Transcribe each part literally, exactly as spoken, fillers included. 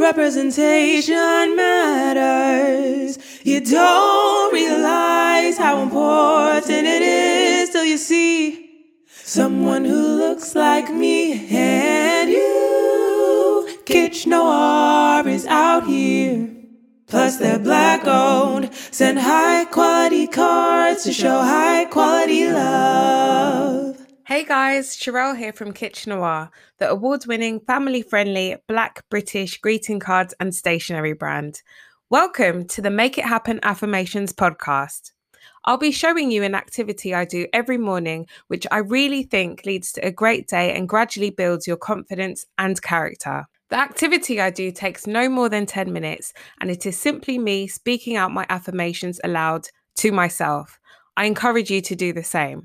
Representation matters. You don't realize how important it is till you see someone who looks like me and you. Kitsch Noir is out here. Plus they're black owned. Send high quality cards to show high quality love. Hey guys, Sherelle here from Kitsch Noir, the award-winning, family-friendly, Black British greeting cards and stationery brand. Welcome to the Make It Happen Affirmations podcast. I'll be showing you an activity I do every morning, which I really think leads to a great day and gradually builds your confidence and character. The activity I do takes no more than ten minutes, and it is simply me speaking out my affirmations aloud to myself. I encourage you to do the same.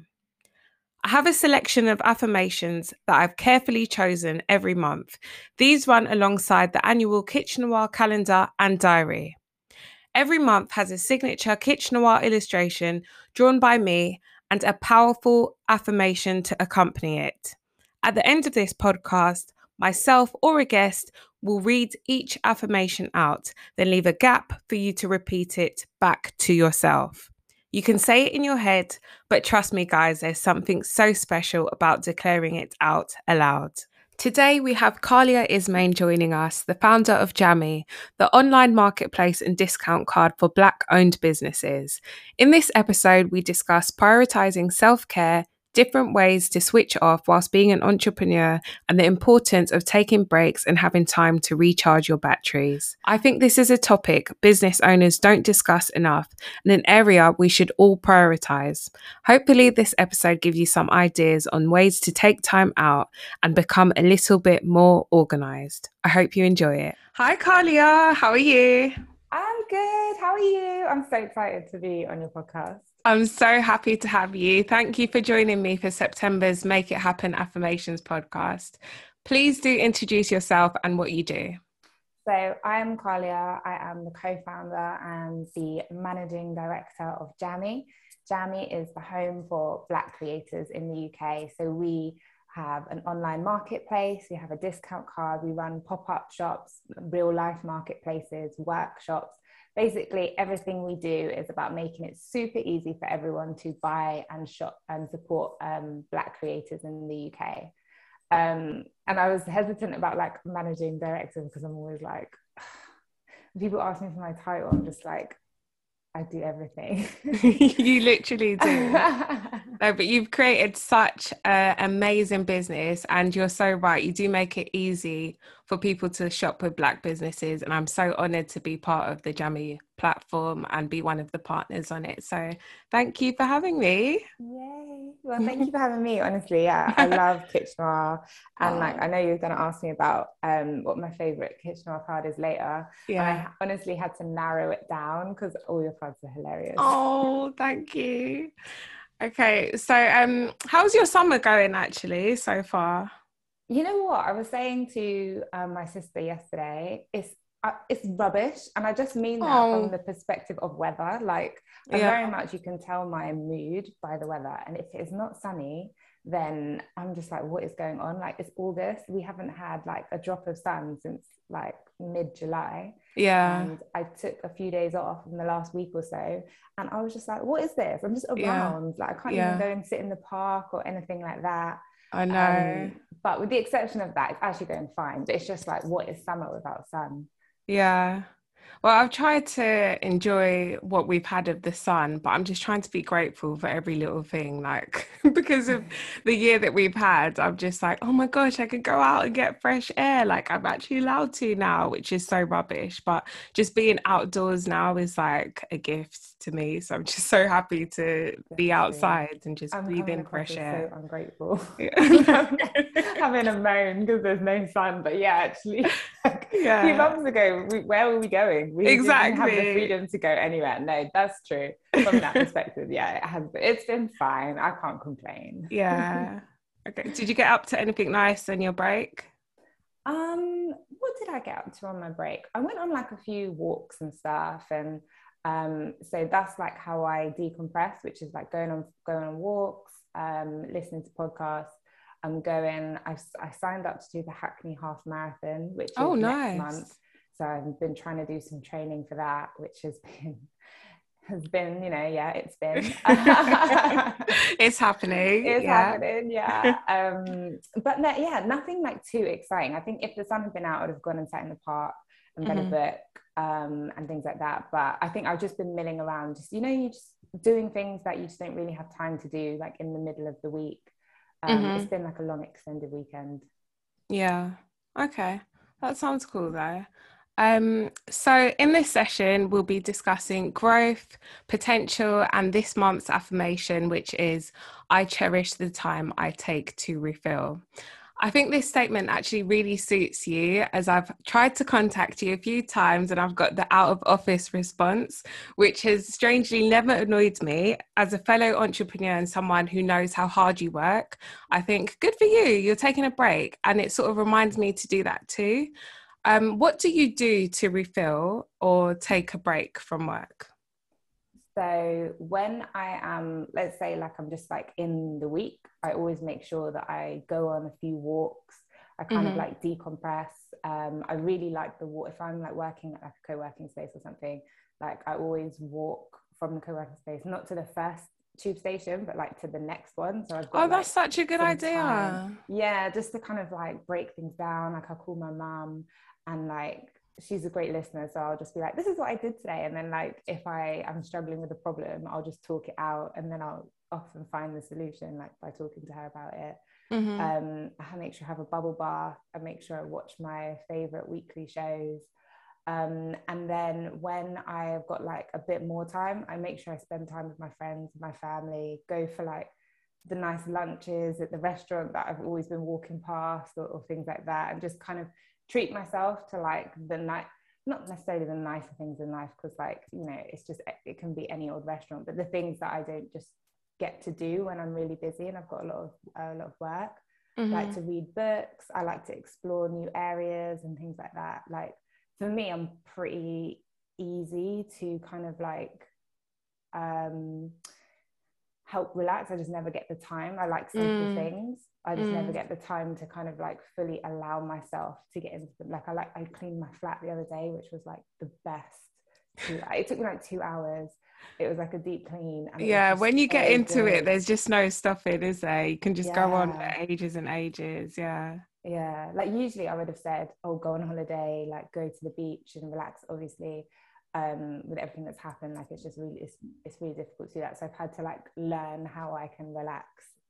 I have a selection of affirmations that I've carefully chosen every month. These run alongside the annual Kitsch Noir calendar and diary. Every month has a signature Kitsch Noir illustration drawn by me and a powerful affirmation to accompany it. At the end of this podcast, myself or a guest will read each affirmation out, then leave a gap for you to repeat it back to yourself. You can say it in your head, but trust me, guys, there's something so special about declaring it out aloud. Today, we have Kalia Ismain joining us, the founder of Jammy, the online marketplace and discount card for Black-owned businesses. In this episode, we discuss prioritizing self-care, different ways to switch off whilst being an entrepreneur, and the importance of taking breaks and having time to recharge your batteries. I think this is a topic business owners don't discuss enough and an area we should all prioritize. Hopefully this episode gives you some ideas on ways to take time out and become a little bit more organized. I hope you enjoy it. Hi Kalia, how are you? I'm good. How are you? I'm so excited to be on your podcast. I'm so happy to have you. Thank you for joining me for September's Make It Happen Affirmations podcast. Please do introduce yourself and what you do. So I am Kalia. I am the co-founder and the managing director of Jammy. Jammy is the home for Black creators in the U K. So we have an online marketplace, we have a discount card, we run pop-up shops, real life marketplaces, workshops. Basically, everything we do is about making it super easy for everyone to buy and shop and support um, Black creators in the U K. Um, and I was hesitant about like managing director because I'm always like, when people ask me for my title, I'm just like, I do everything. You literally do. No, but you've created such an amazing business and you're so right. You do make it easy for people to shop with Black businesses. And I'm so honoured to be part of the Jammy platform and be one of the partners on it. So thank you for having me. Yay. Well, thank you for having me. Honestly, yeah, I love Kitsch Noir. And like, I know you're going to ask me about um, what my favourite Kitsch Noir card is later. Yeah. And I honestly had to narrow it down because all your cards are hilarious. Oh, thank you. Okay, so um, how's your summer going actually so far? You know what? I was saying to um, my sister yesterday, it's uh, it's rubbish. And I just mean that Oh. from the perspective of weather. Like, I Yeah. very much, you can tell my mood by the weather. And if it's not sunny, then I'm just like, what is going on? Like, it's August. We haven't had like a drop of sun since like mid-July. Yeah. And I took a few days off in the last week or so. And I was just like, what is this? I'm just around. Yeah. Like, I can't Yeah. even go and sit in the park or anything like that. I know. Um, but with the exception of that, it's actually going fine. But it's just like, what is summer without sun? Yeah. Well, I've tried to enjoy what we've had of the sun, but I'm just trying to be grateful for every little thing. Like, because of the year that we've had, I'm just like, oh my gosh, I could go out and get fresh air. Like, I'm actually allowed to now, which is so rubbish. But just being outdoors now is like a gift to me. So I'm just so happy to be outside and just I'm breathe in fresh air. So ungrateful. Yeah. Having a moan because there's no sun. But yeah, actually, like, Yeah. a few months ago, we, where were we going? We Exactly. didn't have the freedom to go anywhere. No, that's true. From that perspective, yeah, it has. It's been fine. I can't complain. Yeah. Okay. Did you get up to anything nice on your break? Um, what did I get up to on my break? I went on like a few walks and stuff, and um, so that's like how I decompress, which is like going on going on walks, um, listening to podcasts. I'm going. I I signed up to do the Hackney Half Marathon, which is Oh, next nice. month. So I've been trying to do some training for that, which has been has been, you know, yeah, it's been. It's happening. It's yeah. happening, yeah. Um, but no, yeah, nothing like too exciting. I think if the sun had been out, I'd have gone and sat in the park and read mm-hmm. a book um, and things like that. But I think I've just been milling around, just, you know, you just doing things that you just don't really have time to do, like in the middle of the week. Um, mm-hmm. It's been like a long extended weekend. Yeah. Okay. That sounds cool though. Um, so in this session, we'll be discussing growth, potential, and this month's affirmation, which is, I cherish the time I take to refill. I think this statement actually really suits you, as I've tried to contact you a few times and I've got the out of office response, which has strangely never annoyed me. As a fellow entrepreneur and someone who knows how hard you work, I think, good for you, you're taking a break. And it sort of reminds me to do that too. Um, what do you do to refill or take a break from work? So when I am, let's say like I'm just like in the week, I always make sure that I go on a few walks. I kind mm-hmm. of like decompress. Um, I really like the walk. If I'm like working at like a co-working space or something, like I always walk from the co-working space, not to the first tube station, but like to the next one. So I've got, oh, that's like, such a good idea. Time. Yeah, just to kind of like break things down. Like I'll call my mum and like, she's a great listener, so I'll just be like, this is what I did today, and then like if I am struggling with a problem, I'll just talk it out, and then I'll often find the solution like by talking to her about it. mm-hmm. um I make sure I have a bubble bath. I make sure I watch my favorite weekly shows, um and then when I've got like a bit more time, I make sure I spend time with my friends, my family, go for like the nice lunches at the restaurant that I've always been walking past, or, or things like that, and just kind of treat myself to like the night, not necessarily the nicer things in life, because like, you know, it's just, it can be any old restaurant, but the things that I don't just get to do when I'm really busy and I've got a lot of a lot of work. mm-hmm. I like to read books, I like to explore new areas and things like that. Like for me, I'm pretty easy to kind of like um help relax. I just never get the time. I like simple mm. things. I just mm. never get the time to kind of like fully allow myself to get into them. Like I like I cleaned my flat the other day, which was like the best. Two, it took me like two hours. It was like a deep clean. And yeah, when you so get into good. it, there's just no stopping, is there? You can just yeah. go on for ages and ages. Yeah. Yeah. Like usually I would have said, oh, go on holiday, like go to the beach and relax, obviously. Um, with everything that's happened, like it's just really, it's, it's really difficult to do that. So I've had to like learn how I can relax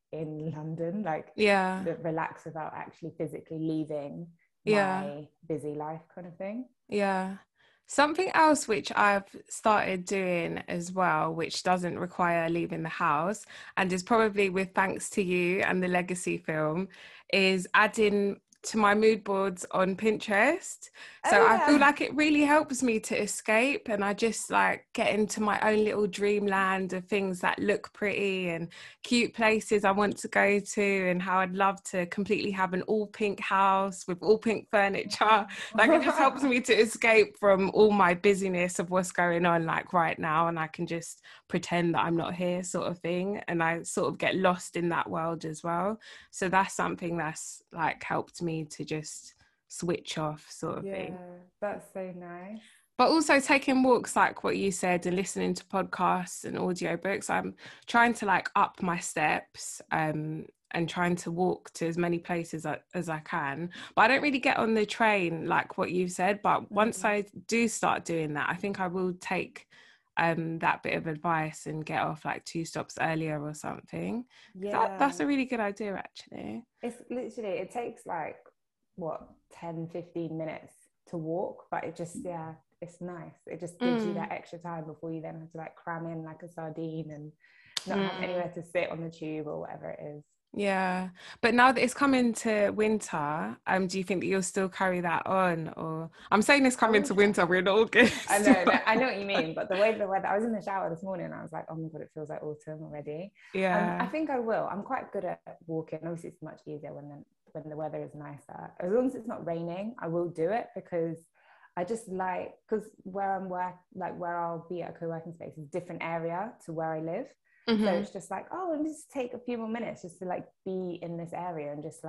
in London, like yeah, relax without actually physically leaving yeah. my busy life kind of thing. Yeah. Something else which I've started doing as well, which doesn't require leaving the house, and is probably with thanks to you and the Legacy film, is adding to my mood boards on Pinterest. So oh, yeah. I feel like it really helps me to escape, and I just like get into my own little dreamland of things that look pretty and cute places I want to go to, and how I'd love to completely have an all pink house with all pink furniture. Like it just helps me to escape from all my busyness of what's going on like right now, and I can just pretend that I'm not here sort of thing, and I sort of get lost in that world as well. So that's something that's like helped me to just switch off sort of yeah, thing. That's so nice. But also taking walks, like what you said, and listening to podcasts and audio books. I'm trying to like up my steps um and trying to walk to as many places as, as I can. But I don't really get on the train like what you've said, but mm-hmm. once I do start doing that, I think I will take um that bit of advice and get off like two stops earlier or something. Yeah, that, that's a really good idea actually. It's literally, it takes like what ten fifteen minutes to walk, but it just, yeah, it's nice. It just gives mm. you that extra time before you then have to like cram in like a sardine and not mm. have anywhere to sit on the tube or whatever it is. Yeah, but now that it's coming to winter, um, do you think that you'll still carry that on? Or I'm saying it's coming to winter, we're in August. I know, no, I know what you mean, but the way the weather, I was in the shower this morning and I was like, oh my God, it feels like autumn already. Yeah. Um, I think I will. I'm quite good at walking. Obviously, it's much easier when the, when the weather is nicer. As long as it's not raining, I will do it, because I just like, because where I'm work, like where I'll be at a co-working space is a different area to where I live. Mm-hmm. So it's just like, oh, and just take a few more minutes just to like be in this area and just like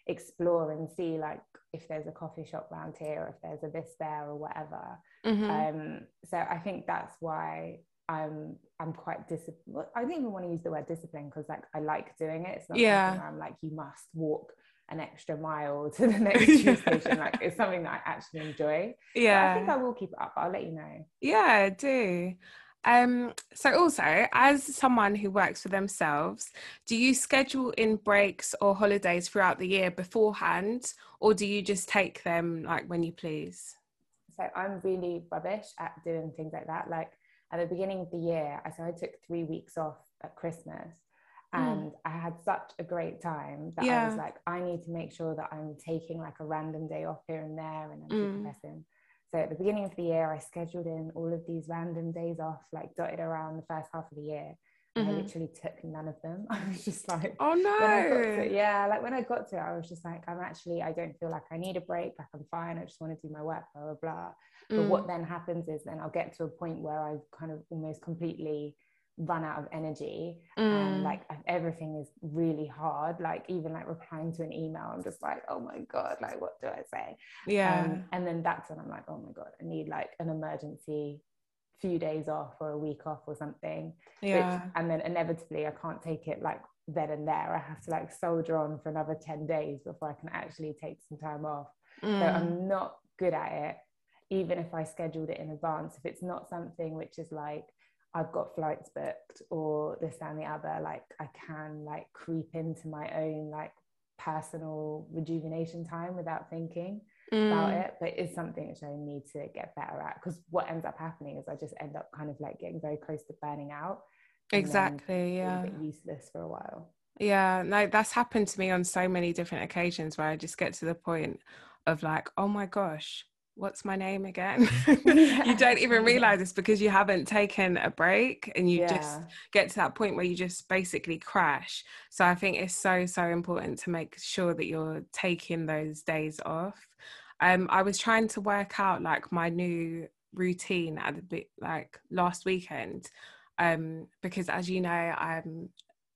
explore and see like if there's a coffee shop around here, or if there's a this there or whatever. Mm-hmm. Um, so I think that's why I'm I'm quite disciplined. I don't even want to use the word discipline, because like I like doing it. It's not Yeah. something where I'm like, you must walk an extra mile to the next tube station. Like it's something that I actually enjoy. Yeah. So I think I will keep it up. I'll let you know. Yeah, do. Um, so also, as someone who works for themselves, do you schedule in breaks or holidays throughout the year beforehand, or do you just take them like when you please? So I'm really rubbish at doing things like that. Like at the beginning of the year, I so I took three weeks off at Christmas, and mm. I had such a great time that yeah. I was like, I need to make sure that I'm taking like a random day off here and there, and I'm mm. decompressing. So at the beginning of the year, I scheduled in all of these random days off, like dotted around the first half of the year. And mm-hmm. I literally took none of them. I was just like, oh no. When I got to, yeah, like when I got to it, I was just like, I'm actually, I don't feel like I need a break. Like I'm fine. I just want to do my work, blah, blah, blah. Mm. But what then happens is then I'll get to a point where I've kind of almost completely run out of energy, mm. and like everything is really hard. Like even like replying to an email, I'm just like, oh my God, like what do I say? Yeah. Um, and then that's when I'm like, oh my God, I need like an emergency few days off or a week off or something. Yeah. Which, and then inevitably I can't take it like then and there. I have to like soldier on for another ten days before I can actually take some time off. Mm. So I'm not good at it, even if I scheduled it in advance. If it's not something which is like I've got flights booked or this and the other, like I can like creep into my own like personal rejuvenation time without thinking mm. about it. But it's something which I need to get better at, because what ends up happening is I just end up kind of like getting very close to burning out. Exactly. Yeah. A bit useless for a while. Yeah, no, that's happened to me on so many different occasions where I just get to the point of like, oh my gosh, what's my name again? Yeah. You don't even realize it's because you haven't taken a break, and you yeah. just get to that point where you just basically crash. So I think it's so, so important to make sure that you're taking those days off. Um, I was trying to work out like my new routine at the bit like last weekend, um, because as you know, I'm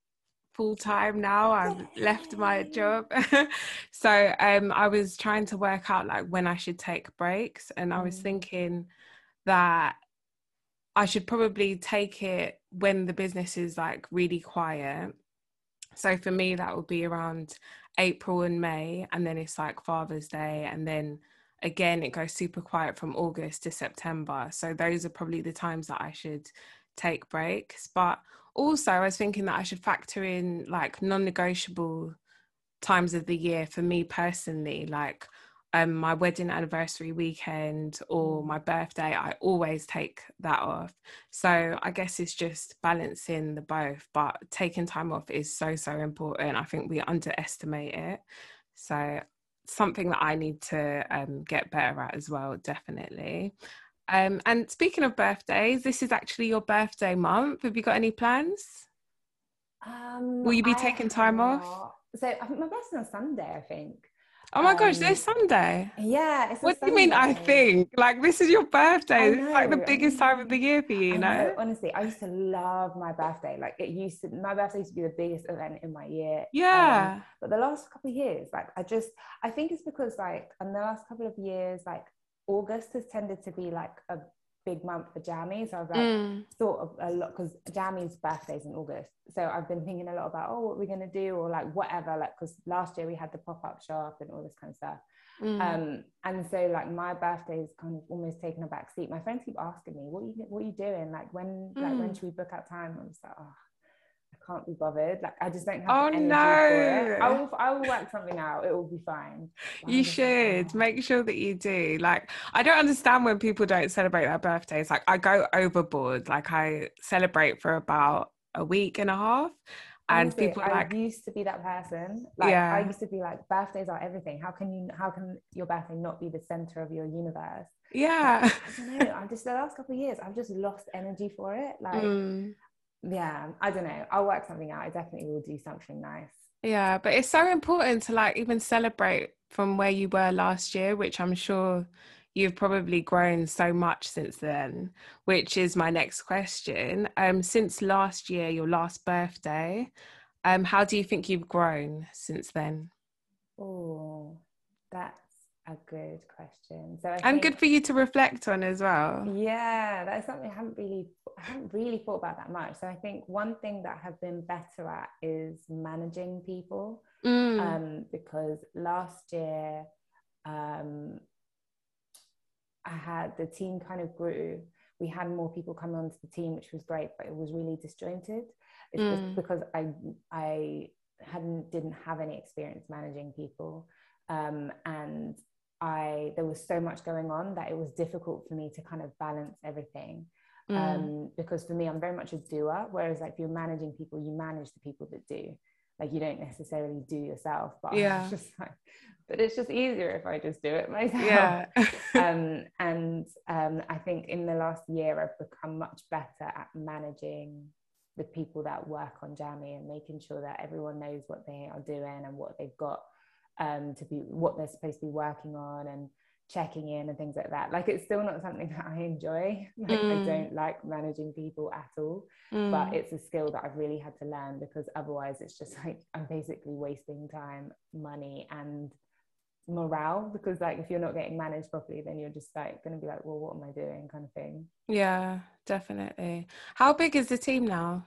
full-time now. I've left my job. So um I was trying to work out like when I should take breaks, and I was thinking that I should probably take it when the business is like really quiet. So for me that would be around April and May, and then it's like Father's Day, and then again it goes super quiet from August to September. So those are probably the times that I should take breaks. But also I was thinking that I should factor in like non-negotiable times of the year for me personally, like um my wedding anniversary weekend or my birthday. I always take that off. So I guess it's just balancing the both, but taking time off is so so important. I think we underestimate it, so something that I need to um get better at as well, definitely. Um, and speaking of birthdays, this is actually your birthday month. Have you got any plans? Um, Will you be I taking time not. off? So I think my birthday's on Sunday, I think. Oh my um, gosh, this Sunday? Yeah, it's What do Sunday. you mean, I think? Like, this is your birthday. It's like the biggest time of the year for you, you know? know? Honestly, I used to love my birthday. Like, it used to, my birthday used to be the biggest event in my year. Yeah. Um, but the last couple of years, like, I just, I think it's because, like, in the last couple of years, like, August has tended to be like a big month for Jamie, so I've like mm. thought of a lot, because Jamie's birthday's in August, so I've been thinking a lot about oh what we're gonna do, or like whatever, like because last year we had the pop-up shop and all this kind of stuff. mm. Um and so like my birthday is kind of almost taken a back seat. My friends keep asking me what are you what are you doing, like when mm. like when should we book out time? I'm just like, oh, I can't be bothered. Like I just don't have oh, the energy no. for it. I will, I will work something out. It will be fine. But you should like, oh. make sure that you do. Like I don't understand when people don't celebrate their birthdays. Like I go overboard. Like I celebrate for about a week and a half. And Honestly, people are like, I used to be that person. Like yeah. I used to be like, birthdays are everything. How can you? How can your birthday not be the center of your universe? Yeah. Like, I don't know. I'm just the last couple of years, I've just lost energy for it. Like. Mm. Yeah, I don't know. I'll work something out. I definitely will do something nice. Yeah, but it's so important to like even celebrate from where you were last year, which I'm sure you've probably grown so much since then, which is my next question. Um, since last year, your last birthday, um, how do you think you've grown since then? Oh, that's a good question. So I And think, good for you to reflect on as well. yeah, that's something I haven't really, I haven't really thought about that much. So I think one thing that I've been better at is managing people, Mm. um, because last year, um, I had the team kind of grew. We had more people come onto the team, which was great, but it was really disjointed. It's Mm. just because I I hadn't didn't have any experience managing people, um, and I there was so much going on that it was difficult for me to kind of balance everything. Mm. Um, because for me, I'm very much a doer, whereas like if you're managing people, you manage the people that do. Like you don't necessarily do yourself, but I Yeah. was just like, but it's just easier if I just do it myself. Yeah. um, and um, I think in the last year, I've become much better at managing the people that work on Jammy and making sure that everyone knows what they are doing and what they've got um, to be, what they're supposed to be working on, and checking in and things like that. Like it's still not something that I enjoy. Like mm. I don't like managing people at all, mm. but it's a skill that I've really had to learn, because otherwise it's just like I'm basically wasting time, money, and morale, because like if you're not getting managed properly, then you're just like going to be like, well, what am I doing, kind of thing. Yeah, definitely. How big is the team now?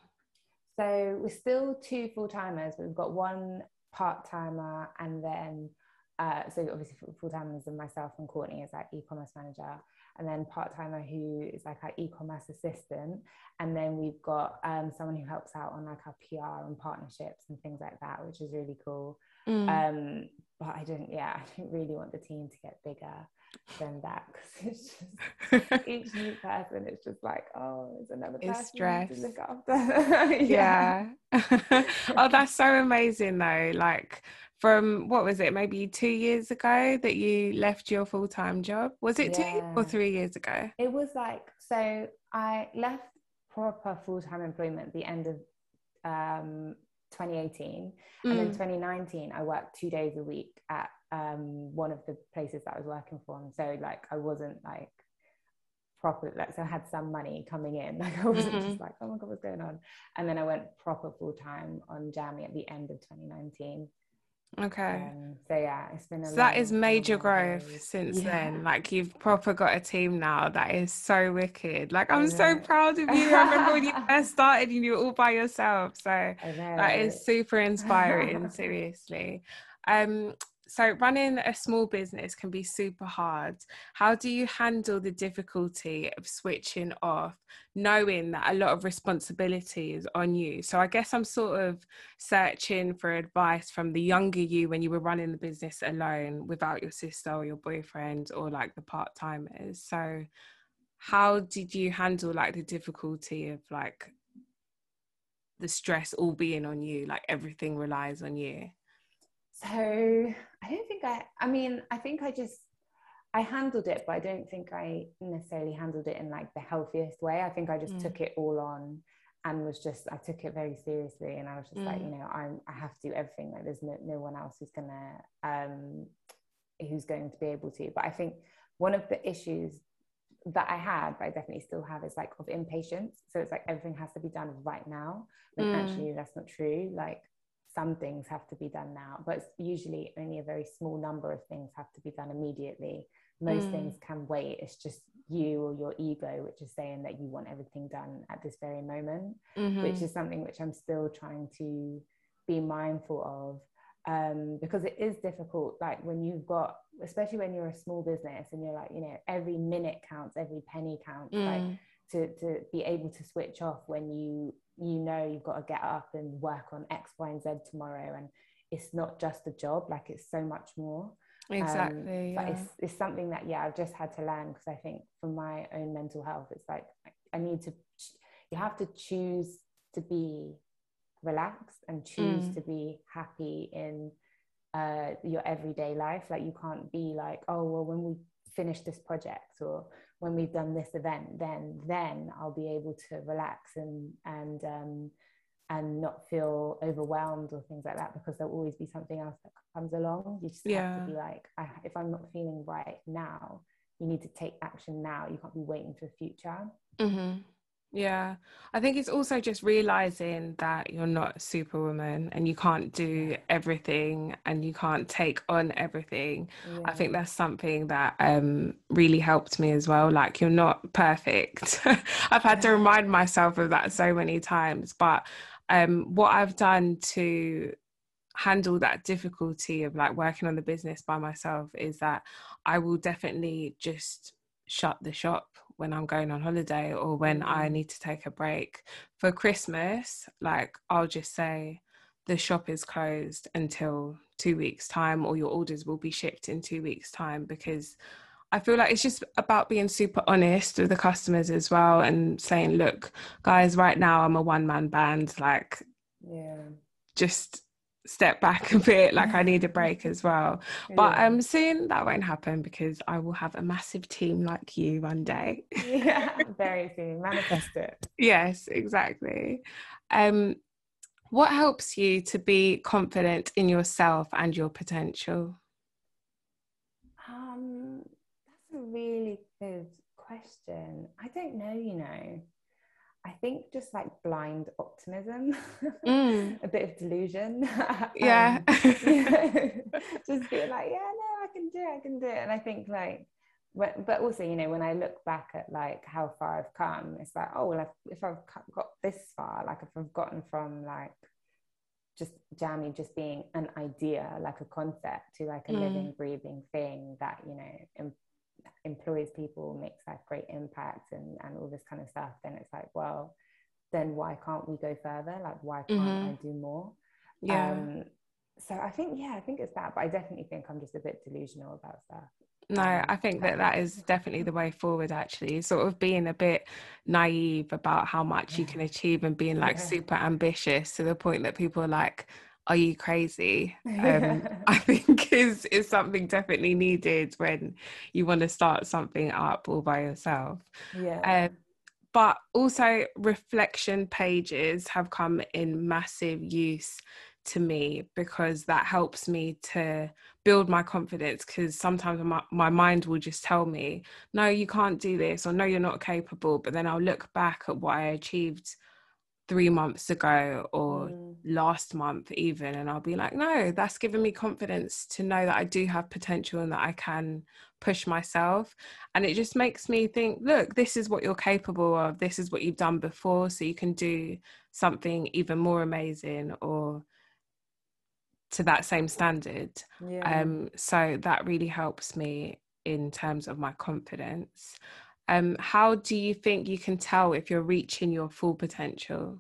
So we're still two full-timers. We've got one part-timer, and then uh, so obviously full-timers and myself and Courtney is like e-commerce manager, and then part-timer who is like our e-commerce assistant, and then we've got um, someone who helps out on like our P R and partnerships and things like that, which is really cool. Mm. Um, but I don't, yeah, I don't really want the team to get bigger than that, because it's just each new person, it's just like, oh, it's another person it's stress to look after. yeah, yeah. Oh, that's so amazing though. Like from, what was it, maybe two years ago that you left your full-time job? Was it yeah. two or three years ago? It was like, so I left proper full-time employment at the end of um twenty eighteen, mm. and then twenty nineteen I worked two days a week at um one of the places that I was working for, and so like I wasn't like proper, like, so I had some money coming in, like I wasn't mm-hmm. just like, oh my god, what's going on. And then I went proper full-time on Jammy at the end of twenty nineteen. Okay. Um, so yeah, it's been a so long, that is major growth days. since yeah. then. Like you've proper got a team now. That is so wicked. Like I'm so proud of you. I remember when you first started and you were all by yourself. So that is super inspiring, seriously. Um, so running a small business can be super hard. How do you handle the difficulty of switching off, knowing that a lot of responsibility is on you? So I guess I'm sort of searching for advice from the younger you when you were running the business alone without your sister or your boyfriend or like the part-timers. So how did you handle like the difficulty of like the stress all being on you, like everything relies on you? So I don't think I, I mean, I think I just, I handled it, but I don't think I necessarily handled it in like the healthiest way. I think I just mm. took it all on and was just, I took it very seriously. And I was just mm. like, you know, I'm, I have to do everything. Like there's no, no one else who's gonna, um, who's going to be able to. But I think one of the issues that I had, but I definitely still have, is like of impatience. So it's like everything has to be done right now. When mm. actually that's not true. Like, some things have to be done now, but it's usually only a very small number of things have to be done immediately. Most mm. things can wait. It's just you or your ego which is saying that you want everything done at this very moment, mm-hmm. which is something which I'm still trying to be mindful of, um, because it is difficult. Like when you've got, especially when you're a small business and you're like, you know, every minute counts, every penny counts, mm. like to, to be able to switch off when you you know you've got to get up and work on X, Y, and Z tomorrow, and it's not just a job, like it's so much more. Exactly. Um, but yeah. it's, it's something that yeah I've just had to learn, because I think for my own mental health, it's like I need to, you have to choose to be relaxed and choose mm. to be happy in uh, your everyday life. Like you can't be like, oh well, when we finish this project or when we've done this event, then then I'll be able to relax and and um, and not feel overwhelmed or things like that, because there'll always be something else that comes along. You just yeah. have to be like, I, if I'm not feeling right now, you need to take action now. You can't be waiting for the future. Mm-hmm. Yeah, I think it's also just realizing that you're not superwoman and you can't do everything and you can't take on everything. Yeah. I think that's something that um really helped me as well. Like, you're not perfect. I've had to remind myself of that so many times. But um what I've done to handle that difficulty of like working on the business by myself is that I will definitely just shut the shop when I'm going on holiday or when mm. I need to take a break. For Christmas, like, I'll just say the shop is closed until two weeks time, or your orders will be shipped in two weeks time, because I feel like it's just about being super honest with the customers as well and saying, look, guys, right now I'm a one man band, like, yeah, just step back a bit, like I need a break as well. But yeah. um soon that won't happen, because I will have a massive team like you one day. Yeah, very soon. Manifest it. Yes, exactly. Um what helps you to be confident in yourself and your potential? Um that's a really good question. I don't know, you know. I think just like blind optimism, mm. a bit of delusion. Yeah. um, you know, just be like, yeah, no, I can do it, I can do it. And I think like, when, but also, you know, when I look back at like how far I've come, it's like, oh, well, if, if I've got this far, like if I've gotten from like just Jammy just being an idea, like a concept, to like a mm. living, breathing thing that, you know, em- employs people, makes that great impact and, and all this kind of stuff, then it's like, well, then why can't we go further? Like, why can't mm-hmm. I do more? Yeah. Um, so I think, yeah, I think it's that, but I definitely think I'm just a bit delusional about stuff. No, um, I think that that is definitely the way forward, actually, sort of being a bit naive about how much you can achieve and being like yeah. super ambitious to the point that people are like, are you crazy? Um, I think is is something definitely needed when you want to start something up all by yourself. Yeah. Um, but also reflection pages have come in massive use to me, because that helps me to build my confidence, because sometimes my, my mind will just tell me, no, you can't do this, or no, you're not capable. But then I'll look back at what I achieved three months ago or mm. last month even, and I'll be like, no, that's given me confidence to know that I do have potential and that I can push myself. And it just makes me think, look, this is what you're capable of, this is what you've done before, so you can do something even more amazing or to that same standard. Yeah. Um, so that really helps me in terms of my confidence. Um, how do you think you can tell if you're reaching your full potential?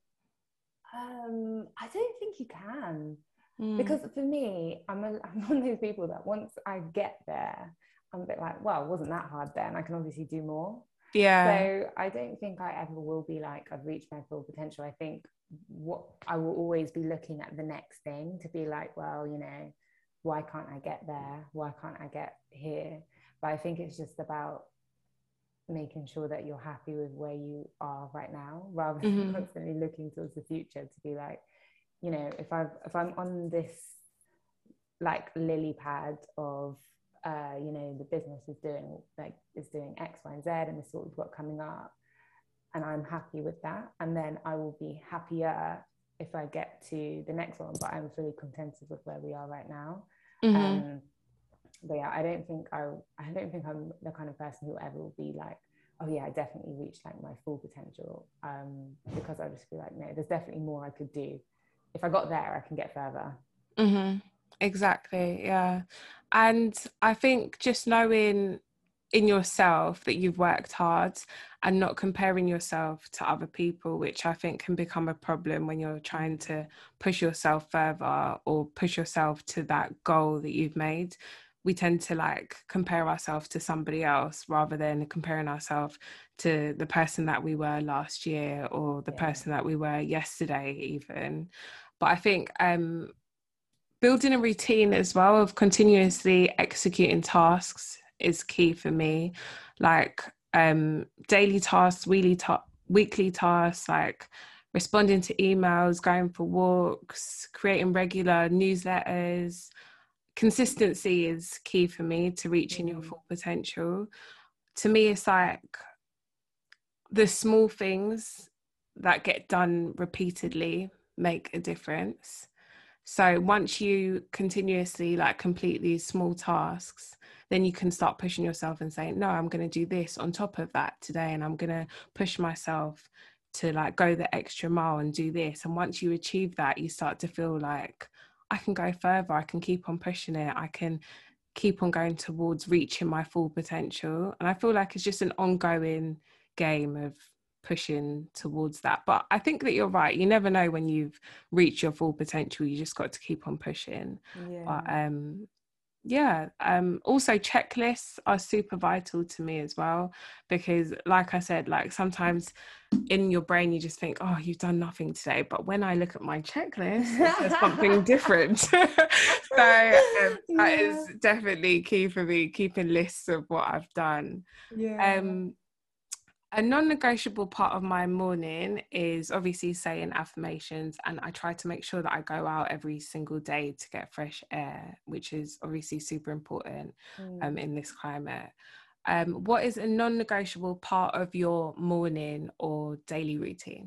Um, I don't think you can. Mm. Because for me, I'm, a, I'm one of those people that once I get there, I'm a bit like, well, it wasn't that hard then. I can obviously do more. Yeah. So I don't think I ever will be like, I've reached my full potential. I think what I will always be looking at the next thing to be like, well, you know, why can't I get there? Why can't I get here? But I think it's just about making sure that you're happy with where you are right now, rather than mm-hmm. constantly looking towards the future to be like, you know, if I've if I'm on this like lily pad of uh, you know, the business is doing like is doing X, Y, and Z, and this is what we've got coming up, and I'm happy with that, and then I will be happier if I get to the next one. But I'm fully contented with where we are right now. Mm-hmm. Um, but yeah, I don't think I I don't think I'm the kind of person who ever will be like, oh yeah, I definitely reached like my full potential. Um, because I'll just be like, no, there's definitely more I could do. If I got there, I can get further. Mm-hmm. Exactly, yeah. And I think just knowing in yourself that you've worked hard and not comparing yourself to other people, which I think can become a problem when you're trying to push yourself further or push yourself to that goal that you've made. We tend to like compare ourselves to somebody else rather than comparing ourselves to the person that we were last year or the yeah. person that we were yesterday even. But I think um building a routine as well of continuously executing tasks is key for me. Like um, daily tasks, weekly, ta- weekly tasks, like responding to emails, going for walks, creating regular newsletters. Consistency is key for me to reaching mm. your full potential. To me, it's like the small things that get done repeatedly make a difference. So once you continuously like complete these small tasks, then you can start pushing yourself and saying, no, I'm going to do this on top of that today, and I'm going to push myself to like go the extra mile and do this. And once you achieve that, you start to feel like, I can go further, I can keep on pushing it, I can keep on going towards reaching my full potential. And I feel like it's just an ongoing game of pushing towards that. But I think that you're right, you never know when you've reached your full potential. You just got to keep on pushing. Yeah. But um yeah um also checklists are super vital to me as well, because like I said, like sometimes in your brain you just think, oh, you've done nothing today, but when I look at my checklist there's something different. So um, yeah. That is definitely key for me, keeping lists of what I've done. Yeah. um A non-negotiable part of my morning is obviously saying affirmations, and I try to make sure that I go out every single day to get fresh air, which is obviously super important Mm. um, in this climate. Um, what is a non-negotiable part of your morning or daily routine?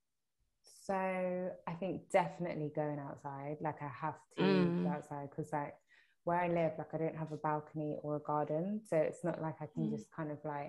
So I think definitely going outside. Like I have to Mm. go outside, because like where I live, like I don't have a balcony or a garden, so it's not like I can Mm. just kind of like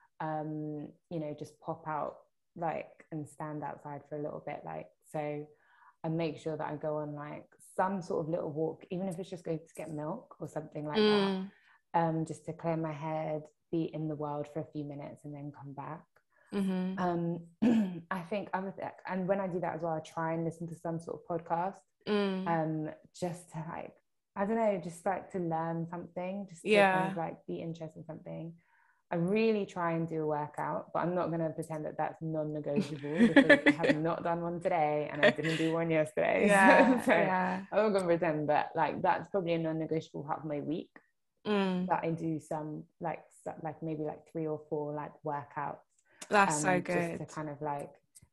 um you know just pop out like and stand outside for a little bit. Like, so I make sure that I go on like some sort of little walk, even if it's just going to get milk or something like Mm. that, um just to clear my head, be in the world for a few minutes and then come back. Mm-hmm. um I think I'm and when I do that as well, I try and listen to some sort of podcast, Mm. um just to like, I don't know, just like to learn something, just to Yeah. kind of like be interested in something. I really try and do a workout, but I'm not going to pretend that that's non-negotiable, because I have not done one today and I didn't do one yesterday. Yeah, so yeah. I'm not going to pretend, but like that's probably a non-negotiable part of my week, Mm. that I do some like like maybe like three or four like workouts. That's um, so good. Just to kind of like,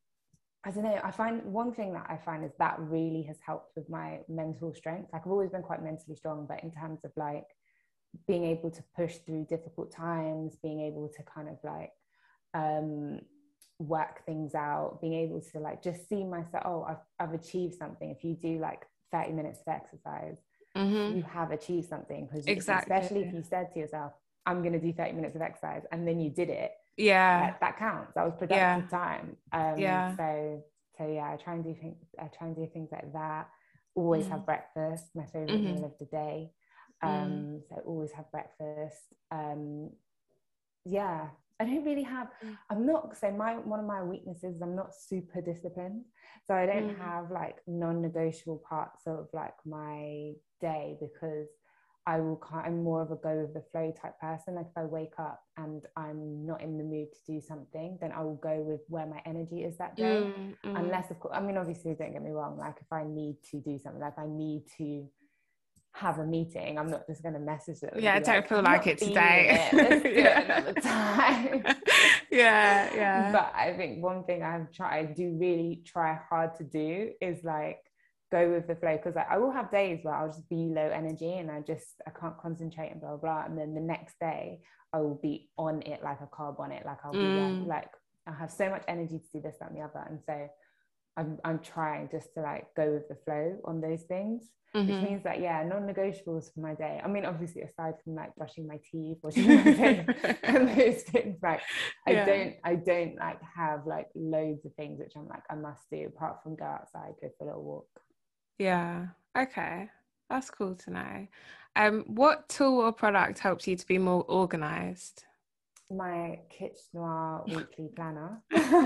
I don't know, I find one thing that I find is that really has helped with my mental strength. Like I've always been quite mentally strong, but in terms of like being able to push through difficult times, being able to kind of like um work things out, being able to like just see myself, oh, I've, I've achieved something. If you do like thirty minutes of exercise, Mm-hmm. you have achieved something, because Exactly. especially if you said to yourself, I'm going to do thirty minutes of exercise, and then you did it, Yeah. that, that counts. That was productive Yeah. time. um Yeah. so so yeah, I try and do things I try and do things like that. Always Mm. have breakfast, my favorite Mm-hmm. meal of the day. um Mm. so always have breakfast. um yeah, I don't really have, Mm. I'm not, so my one of my weaknesses is I'm not super disciplined, so I don't Mm. have like non-negotiable parts of like my day, because I will I'm more of a go with the flow type person. Like if I wake up and I'm not in the mood to do something, then I will go with where my energy is that day. Mm. Mm. Unless of course, I mean obviously don't get me wrong, like if I need to do something, like I need to have a meeting, I'm not just going to message them. Yeah, I don't like, feel I'm like not it feeling today. it. Let's do Yeah. it another time. Yeah, yeah. But I think one thing I've tried, I do really try hard to do is like go with the flow, because like, I will have days where I'll just be low energy and I just I can't concentrate and blah blah blah, and then the next day I will be on it like a carb on it, like I'll be Mm. like, like I have so much energy to do this, that and the other, and so I'm I'm trying just to like go with the flow on those things. Mm-hmm. Which means that, yeah, non-negotiables for my day. I mean, obviously, aside from like brushing my teeth, washing my face, and those things, like yeah. I don't, I don't like have like loads of things which I'm like I must do, apart from go outside, go for a little walk. Yeah. Okay, that's cool to know. Um, what tool or product helps you to be more organized? My Kitsch Noir weekly planner.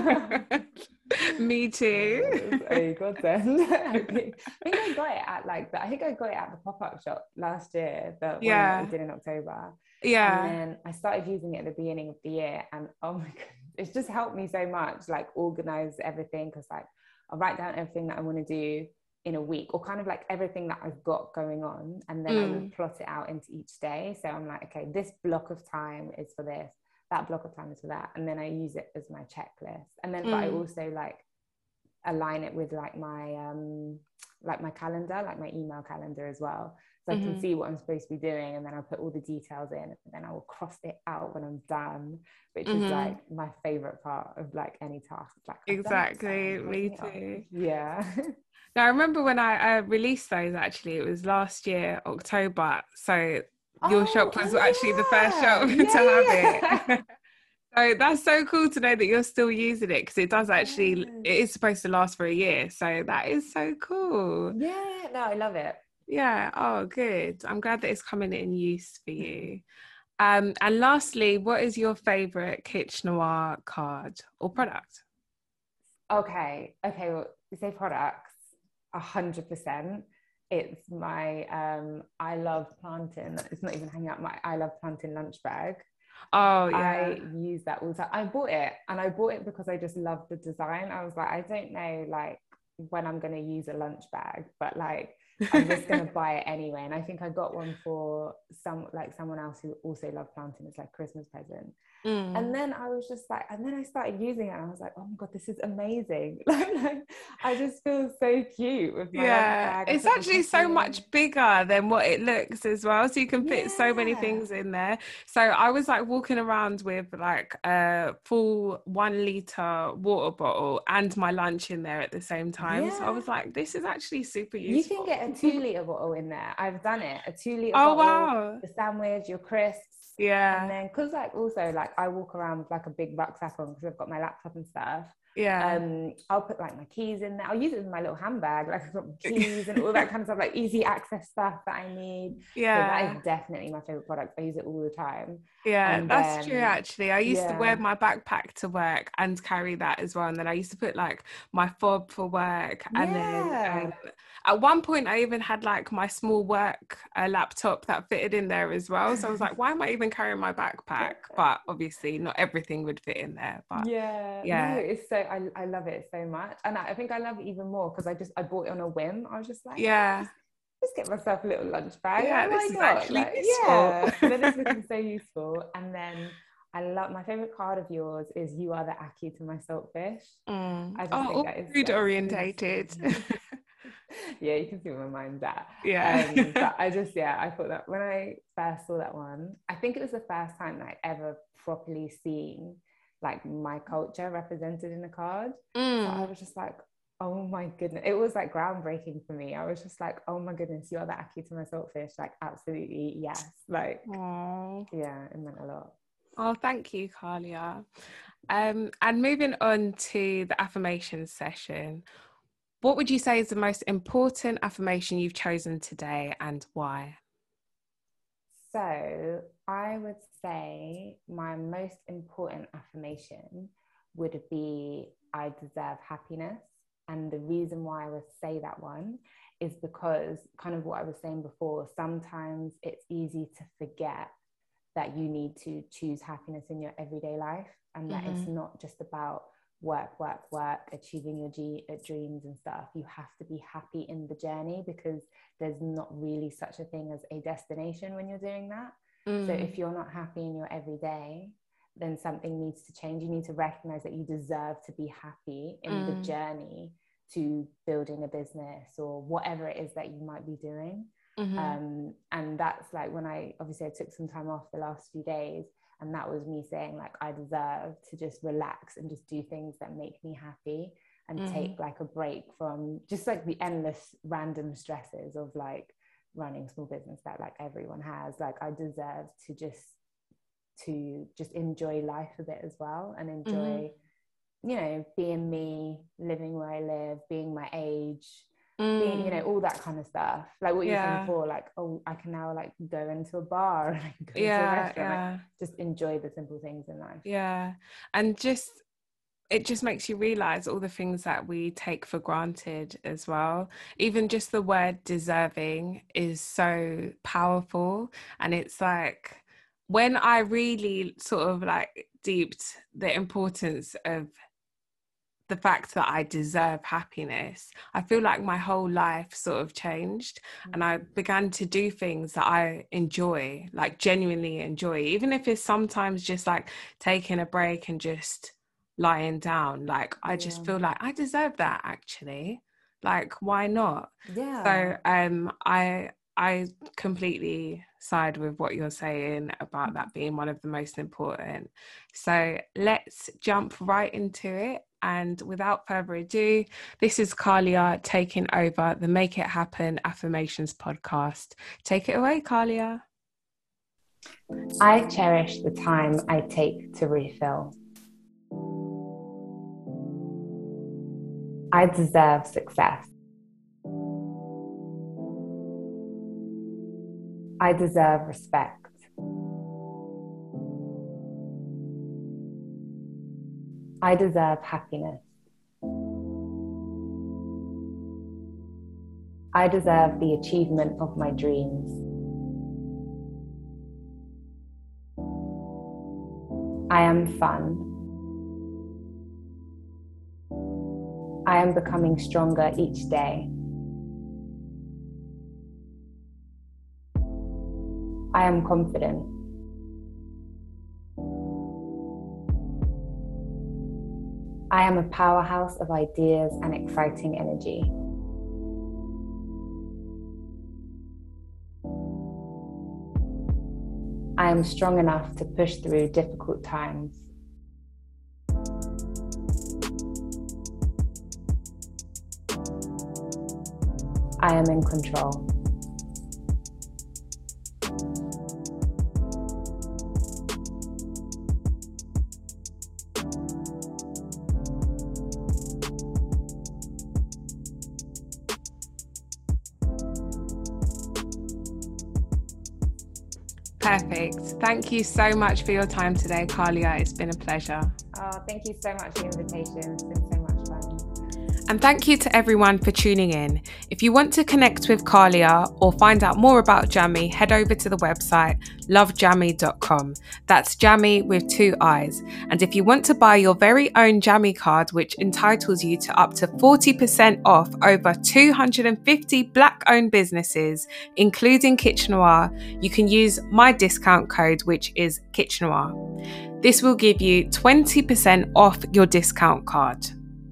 Me too. Oh, God, then. I think I got it at like the, I think I got it at the pop-up shop last year, the yeah. one that we did in October. Yeah. And then I started using it at the beginning of the year, and oh my God, it's just helped me so much, like organize everything, because like I'll write down everything that I want to do in a week, or kind of like everything that I've got going on, and then mm. I will plot it out into each day. So I'm like, okay, this block of time is for this, that block of time is for that, and then I use it as my checklist. And then mm. but I also like align it with like my um like my calendar, like my email calendar as well. so I Mm-hmm. can see what I'm supposed to be doing, and then I'll put all the details in, and then I will cross it out when I'm done, which Mm-hmm. is like my favorite part of like any task. Like, exactly, me too. Yeah. Now, I remember when I uh, released those, actually, it was last year, October. So your oh, shop was oh, actually yeah. the first shop yeah, to have yeah. it. So that's so cool to know that you're still using it, because it does actually, Yes. it is supposed to last for a year. So that is so cool. Yeah, no, I love it. Yeah. Oh, good. I'm glad that it's coming in use for you. Um, and lastly, what is your favorite Kitsch Noir card or product? Okay, okay, well, you say products, a hundred percent. It's my um I love planting. It's not even hanging out, my I love planting lunch bag. Oh, yeah. I use that all the time. I bought it, and I bought it because I just love the design. I was like, I don't know like when I'm gonna use a lunch bag, but like I'm just gonna buy it anyway. And I think I got one for some like someone else who also loved planting. It's like Christmas present. Mm. And then I was just like, and then I started using it, and I was like, oh my god, this is amazing. Like, I just feel so cute with my yeah lunch bag. it's actually so much bigger than what it looks as well, so you can fit yeah. so many things in there. So I was like walking around with like a full one liter water bottle and my lunch in there at the same time. Yeah. So I was like, this is actually super useful. You can get a two liter bottle in there. I've done it. A two liter oh, bottle, wow. the sandwich, your crisps. Yeah. And then because like also like I walk around with like a big rucksack on because I've got my laptop and stuff. Yeah. Um, I'll put like my keys in there. I'll use it in my little handbag, like I've got keys and all that kind of stuff, like easy access stuff that I need. Yeah. So that is definitely my favorite product. I use it all the time. Yeah, and that's then, true actually. I used yeah. to wear my backpack to work and carry that as well. And then I used to put like my fob for work. And yeah. then um, at one point I even had like my small work uh, laptop that fitted in there as well. So I was like, why am I even carrying my backpack? But obviously not everything would fit in there. But yeah, yeah. No, it's so, I, I love it so much. And I, I think I love it even more because I just, I bought it on a whim. I was just like, yeah. just get myself a little lunch bag. Yeah, oh this is God. actually like, useful. Yeah. And then it's looking so useful. And then I love, my favorite card of yours is You Are the Ackee to My Saltfish. Mm. I just oh, think that is food so orientated. Yeah, you can see where my mind's at. Yeah. Um, but I just, yeah, I thought that when I first saw that one, I think it was the first time that I ever properly seen like my culture represented in a card. Mm. So I was just like, oh my goodness, it was like groundbreaking for me. I was just like, oh my goodness, You Are the Ackee to My Saltfish. Like, absolutely, yes. Like, Aww. Yeah, it meant a lot. Oh, thank you, Kalia. Um, and moving on to the affirmation session, what would you say is the most important affirmation you've chosen today and why? So I would say my most important affirmation would be I deserve happiness. And the reason why I would say that one is because kind of what I was saying before, sometimes it's easy to forget that you need to choose happiness in your everyday life, and that mm-hmm. it's not just about work, work, work, achieving your G- dreams and stuff. You have to be happy in the journey because there's not really such a thing as a destination when you're doing that. Mm. So if you're not happy in your everyday, then something needs to change. You need to recognize that you deserve to be happy in mm. the journey to building a business or whatever it is that you might be doing. Mm-hmm. Um, and that's like when I, obviously I took some time off the last few days, and that was me saying like, I deserve to just relax and just do things that make me happy and mm-hmm. take like a break from just like the endless random stresses of like running small business that like everyone has. Like I deserve to just, to just enjoy life a bit as well, and enjoy, mm-hmm. you know, being me, living where I live, being my age, Mm. being, you know, all that kind of stuff, like what you yeah. said before, like, oh, I can now like go into a bar and go yeah, into a restaurant, yeah. like, just enjoy the simple things in life. Yeah, and just it just makes you realize all the things that we take for granted as well. Even just the word deserving is so powerful, and it's like when I really sort of like deeped the importance of the fact that I deserve happiness, I feel like my whole life sort of changed, mm-hmm. and I began to do things that I enjoy, like genuinely enjoy, even if it's sometimes just like taking a break and just lying down. Like I yeah. just feel like I deserve that actually. Like why not? Yeah. So um, I I completely side with what you're saying about that being one of the most important. So let's jump right into it. And without further ado, this is Kalia taking over the Make It Happen Affirmations podcast. Take it away, Kalia. I cherish the time I take to refill. I deserve success. I deserve respect. I deserve happiness. I deserve the achievement of my dreams. I am fun. I am becoming stronger each day. I am confident. I am a powerhouse of ideas and exciting energy. I am strong enough to push through difficult times. I am in control. Perfect. Thank you so much for your time today, Kalia. It's been a pleasure. Oh, thank you so much for the invitation. It's been so much fun. And thank you to everyone for tuning in. If you want to connect with Kalia or find out more about Jammy, head over to the website love jammy dot com. That's Jammy with two I's. And if you want to buy your very own Jammy card, which entitles you to up to forty percent off over two hundred fifty Black-owned businesses, including Kitchenoir, you can use my discount code, which is Kitchenoir. This will give you twenty percent off your discount card.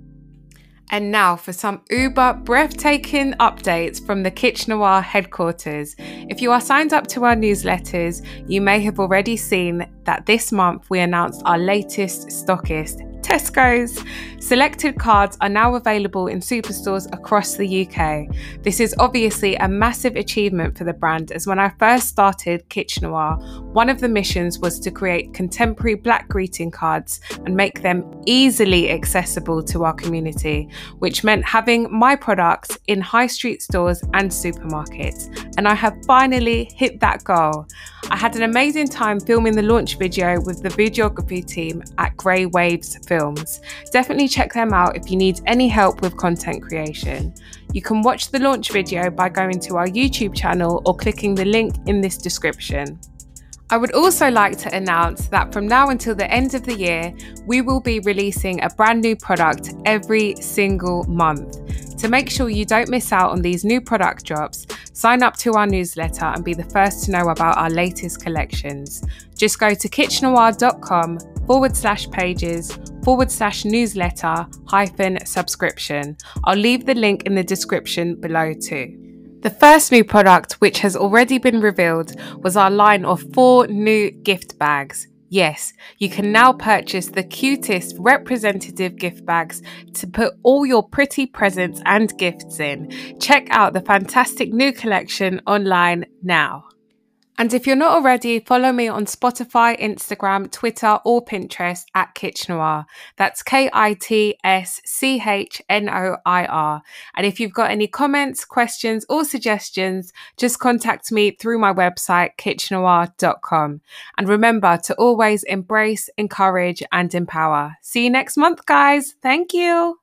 And now for some uber breathtaking updates from the Kitchenoir headquarters. If you are signed up to our newsletters, you may have already seen that this month we announced our latest stockist, Tesco's. Selected cards are now available in superstores across the U K. This is obviously a massive achievement for the brand, as when I first started Kitchenoir, one of the missions was to create contemporary Black greeting cards and make them easily accessible to our community, which meant having my products in high street stores and supermarkets. And I have finally hit that goal. I had an amazing time filming the launch video with the videography team at Grey Waves Films. Definitely check them out if you need any help with content creation. You can watch the launch video by going to our YouTube channel or clicking the link in this description. I would also like to announce that from now until the end of the year, we will be releasing a brand new product every single month. To make sure you don't miss out on these new product drops, sign up to our newsletter and be the first to know about our latest collections. Just go to kitchenoir.com forward slash pages forward slash newsletter hyphen subscription. I'll leave the link in the description below too. The first new product, which has already been revealed, was our line of four new gift bags. Yes, you can now purchase the cutest representative gift bags to put all your pretty presents and gifts in. Check out the fantastic new collection online now. And if you're not already, follow me on Spotify, Instagram, Twitter, or Pinterest at Kitchenoir. That's K I T S C H N O I R. And if you've got any comments, questions, or suggestions, just contact me through my website, kitchenoir dot com. And remember to always embrace, encourage, and empower. See you next month, guys. Thank you.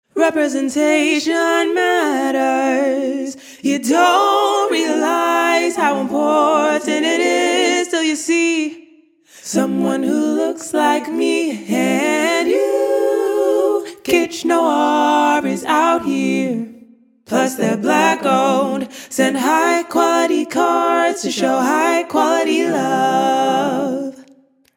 Representation matters. You don't realize how important it is till you see someone who looks like me and you. Kitchenoir is out here. Plus they're Black owned. Send high quality cards to show high quality love.